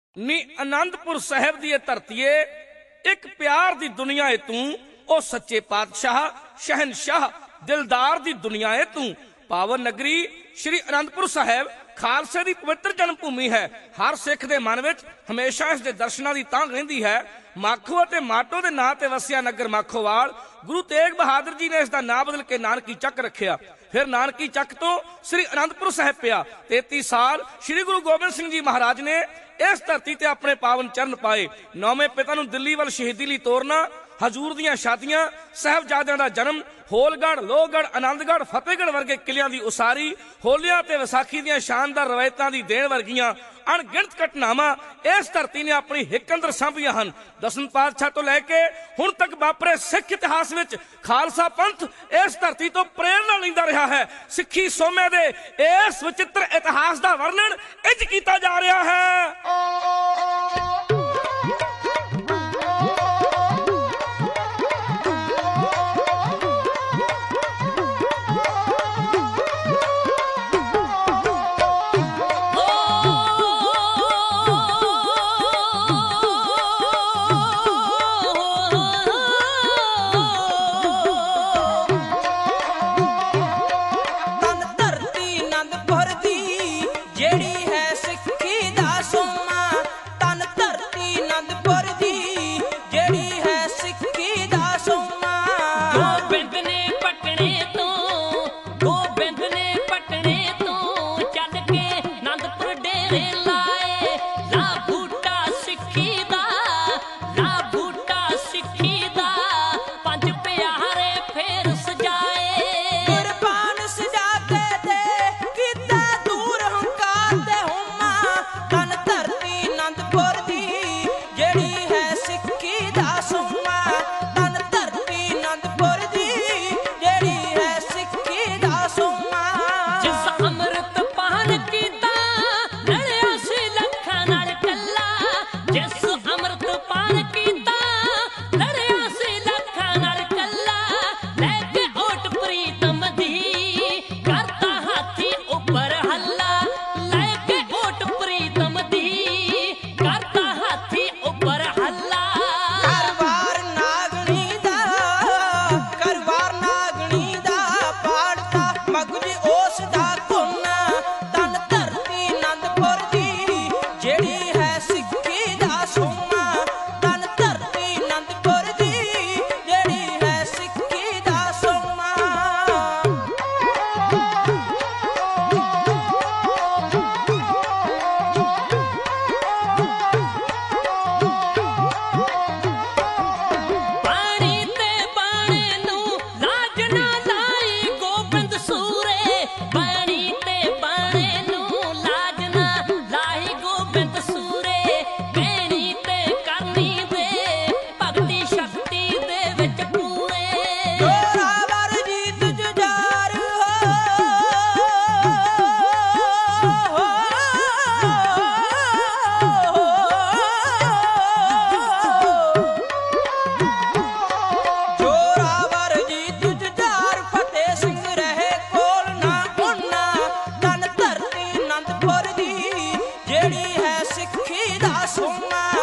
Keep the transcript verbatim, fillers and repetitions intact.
नी आनंदपुर साहिब दी धरतीए एक प्यार दी दुनिया है तू, ओ सच्चे पातशाह शहनशाह दिलदार दी दुनिया है तू। पावन नगरी श्री आनंदपुर साहिब खालसे दी पवित्र जन्म भूमि है। हर सिख दे मन विच हमेशा इस दे दर्शनां दी तांघ रहिंदी है। माखो ते माटो दे नां ते वसिया नगर माखोवाल। गुरु तेग बहादुर जी ने इसका नाम बदल के नानकी चक रखिया। फिर नानकी चक तो श्री आनंदपुर साहिब पिया। तेती साल श्री गुरु गोबिंद सिंह जी महाराज ने इस धरती ते अपने पावन चरण पाए। नौवें पिता नूं दिल्ली वल शहीदी लई तोरना, हजूर दियां शादियां, साहिबजादियां दा जन्म, होलगढ़ लोहगढ़ आनंदगढ़ फतेहगढ़ वर्गे किलियां दी उसारी, होलियां ते विसाखी दियां शानदार रवायतां दी देण वर्गियां अणगिणत घटनावां इस धरती ने अपनी हिक अंदर सांभियां हन। दसम पातशाह तो लैके हुण तक वापरे सिख इतिहास विच खालसा पंथ इस धरती तो प्रेरणा लैंदा रहा है। सिੱਖੀ सोमे दे इस विचित्र इतिहास का वर्णन इंज कीता जा रहा है। ਜਿਹੜੀ ਹੈ ਸਿੱਖੀ ਦਾ ਸੋਨਾ।